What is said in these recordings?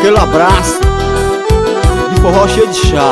Aquele abraço de forró cheio de chá.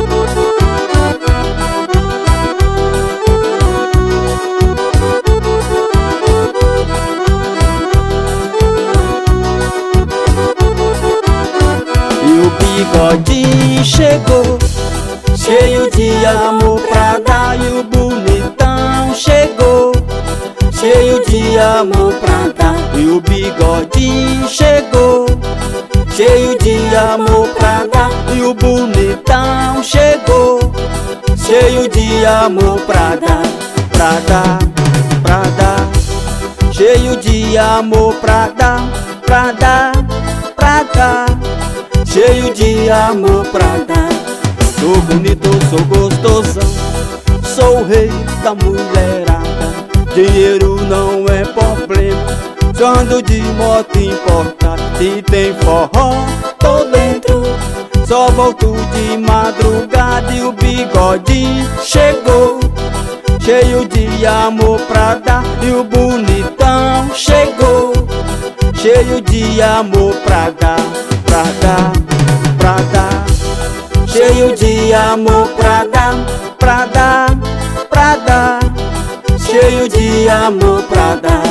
E o bigodinho chegou, cheio de amor pra dar. E o bonitão chegou, cheio de amor pra dar. E o bigodinho chegou, cheio de amor pra dar. E o bonitão chegou, cheio de amor pra dar. Pra dar, pra dar, cheio de amor pra dar. Pra dar, pra dar, cheio de amor pra dar. Sou bonito, sou gostosão, sou o rei da mulherada. Dinheiro não é problema, só ando de moto importada. Se tem forró, tô dentro, só volto de madrugada. E o bigodinho chegou, cheio de amor pra dar. E o bonitão chegou, cheio de amor pra dar. Pra dar, pra dar, cheio de amor pra dar. Pra dar, pra dar, cheio de amor pra dar.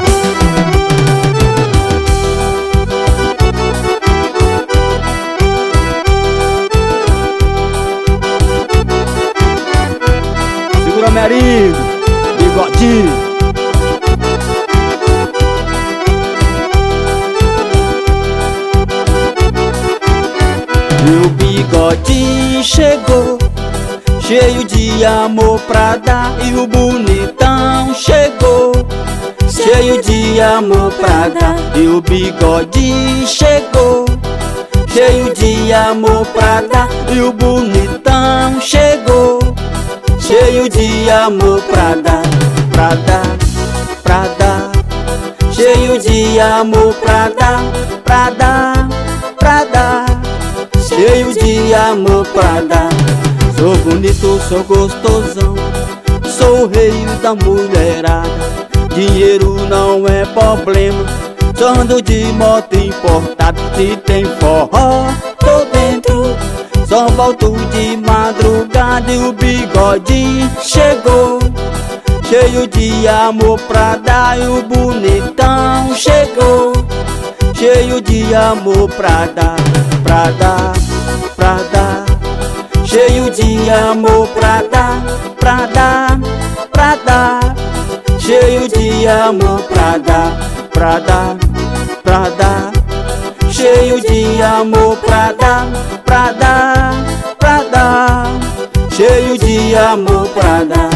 Segura Merinho, bigodinho. E o bigodinho chegou, cheio de amor pra dar. E o bonitão chegou, cheio de amor pra dar. E o bigodinho chegou, cheio de amor pra dar. E o bonitão chegou, cheio de amor pra dar. Pra dar, pra dar, cheio de amor pra dar. Pra dar, pra dar, cheio de amor pra dar. Sou bonito, sou gostosão, sou o rei da mulherada. Dinheiro não é problema, só ando de moto importada. Se tem forró, tô dentro, só volto de madrugada. E o bigodinho chegou, cheio de amor pra dar. E o bonitão chegou, cheio de amor pra dar. Pra dar, pra dar, cheio de amor pra dar. Pra dar, pra dar, cheio de amor pra dar. Pra dar, pra dar, cheio de amor pra dar. Pra dar, pra dar, cheio de amor pra dar.